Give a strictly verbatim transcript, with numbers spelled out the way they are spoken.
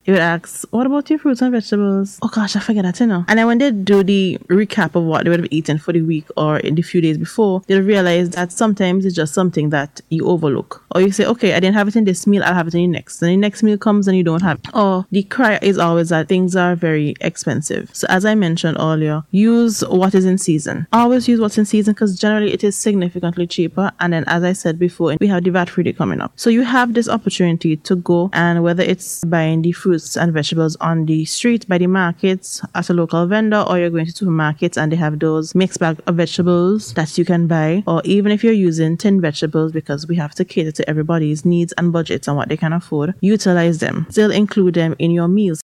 they would ask, what about your fruits and vegetables? Oh gosh, I forget that, you know. And then when they do the recap of what they would have eaten for the week or in the few days before, they'll realize that sometimes it's just something that you overlook. Or you say, okay, I didn't have it in this meal, I'll have it in the next. And the next meal comes and you don't have it. Or the cry is always that things are very expensive. So as I mentioned earlier, use what is in season. Always use what's in season because generally it is significantly cheaper. And then as I said before, we have the V A T-free day coming up. So you have this opportunity to go, and whether it's buying the fruits and vegetables on the street, by the markets, at a local vendor, or you're going to supermarkets and they have those mixed bag of vegetables that you can buy, or even if you're using tin vegetables, because we have to cater to everybody's needs and budgets and what they can afford, utilize them. Still include them in your meals.